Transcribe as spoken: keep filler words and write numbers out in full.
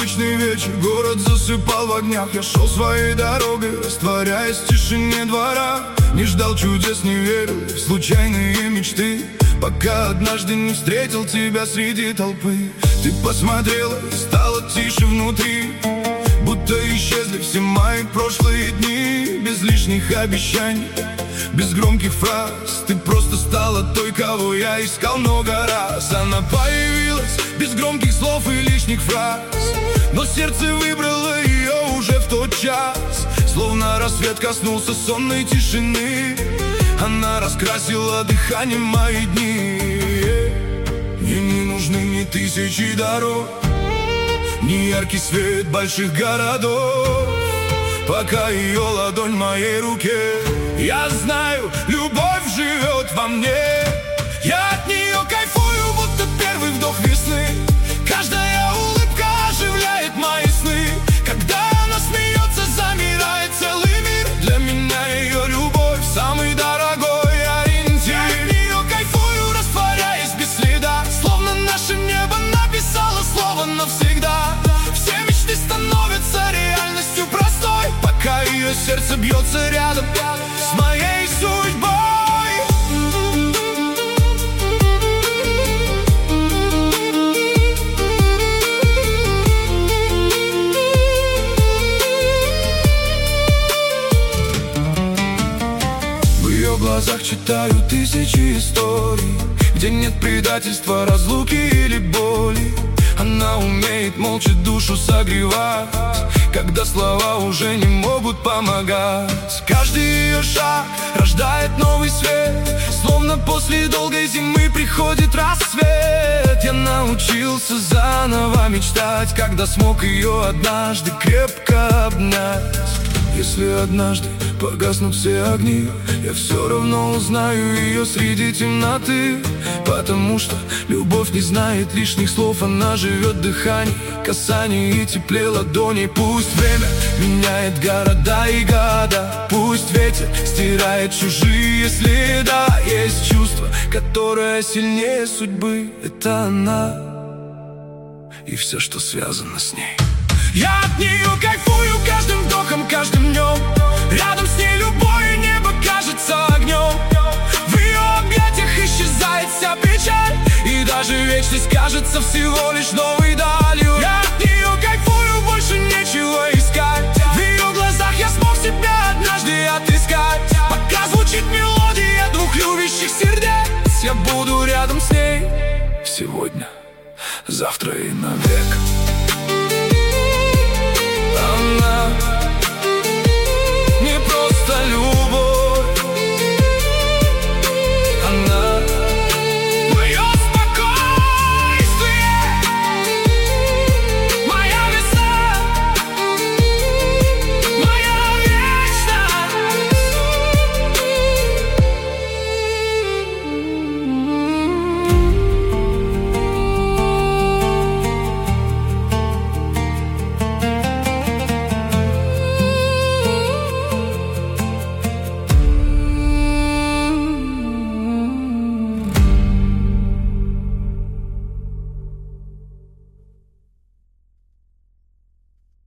обычный вечер, город засыпал в огнях. Я шел своей дорогой, растворяясь в тишине двора. Не ждал чудес, не верил в случайные мечты, пока однажды не встретил тебя среди толпы. Ты посмотрела и стало тише внутри, будто исчезли все мои прошлые дни. Без лишних обещаний, без громких фраз, ты просто стала той, кого я искал много раз. Она появилась без громких слов и лишних фраз, но сердце выбрало ее уже в тот час. Словно рассвет коснулся сонной тишины, она раскрасила дыханием мои дни. Мне не нужны ни тысячи дорог, ни яркий свет больших городов, пока ее ладонь в моей руке. Я знаю, любовь живет во мне. Я от нее кайфую, будто первый вдох весны. Каждая улыбка оживляет мои сны. Когда она смеется, замирает целый мир. Для меня ее любовь самый дорогой ориентир. Я от нее кайфую, растворяясь без следа, словно наше небо написало слово навсегда. Все мечты становятся реальностью простой, пока ее сердце бьется рядом с моей судьбой. В ее глазах читаю тысячи историй, где нет предательства, разлуки или боли. Она умеет молча душу согревать, когда слова уже не могут помогать. Каждый ее шаг рождает новый свет, словно после долгой зимы приходит рассвет. Я научился заново мечтать, когда смог ее однажды крепко обнять. Если однажды погаснут все огни, я все равно узнаю ее среди темноты, потому что любовь не знает лишних слов. Она живет в дыхании, касании и тепле ладоней. Пусть время меняет города и года, пусть ветер стирает чужие следы. Есть чувство, которое сильнее судьбы. Это она и все, что связано с ней. Я от нее кайфую каждым вдохом, каждым днем. Рядом с ней любое небо кажется огнем. В ее объятиях исчезает вся печаль, и даже вечность кажется всего лишь новой далью. Я от нее кайфую, больше нечего искать. В ее глазах я смог себя однажды отыскать. Пока звучит мелодия двух любящих сердец, я буду рядом с ней сегодня, завтра и навек. Она